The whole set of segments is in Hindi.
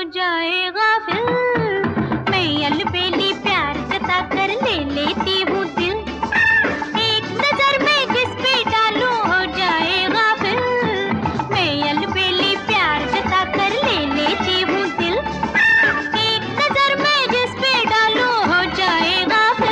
जाएगा फिर। मैं अलबेली प्यार जता कर ले लेती हूँ दिल, एक नजर में जिस पे डालूं हो जाएगा फिर। मैं अलबेली प्यार जता कर ले लेती हूँ दिल, एक नजर में जिस पे डालूं हो जाएगा फिर।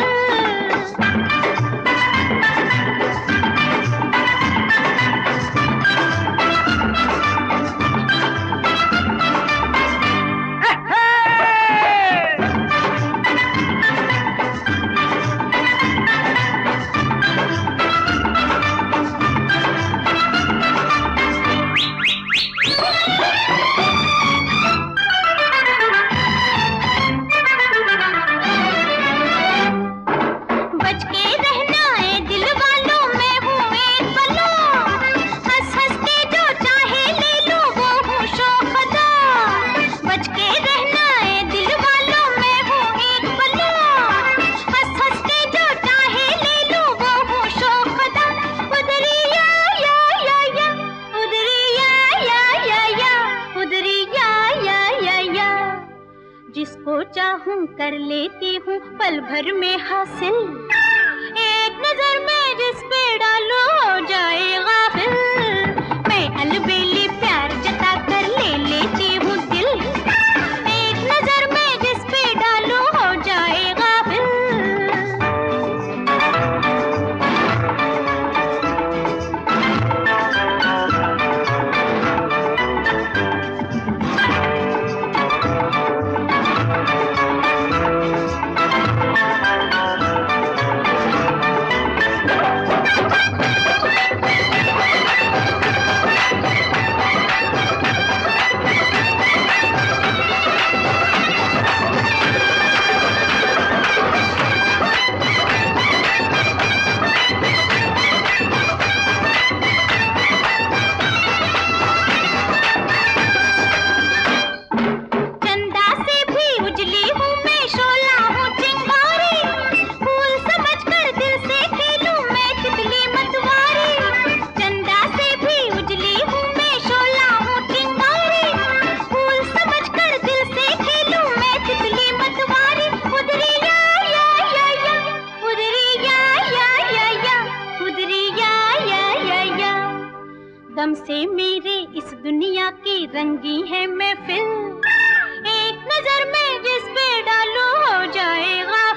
जिसको चाहूं कर लेती हूँ पल भर में हासिल, एक नजर में जिस पे डालो हो जाएगा फिर। मैं अलबेली प्यार जता कर ले लेती हूँ दिल, एक नजर में जिस पे डालो हो जाएगा फिर। दम से मेरे इस दुनिया की रंगी है महफिल, एक नजर में जिस पे डालो हो जाएगा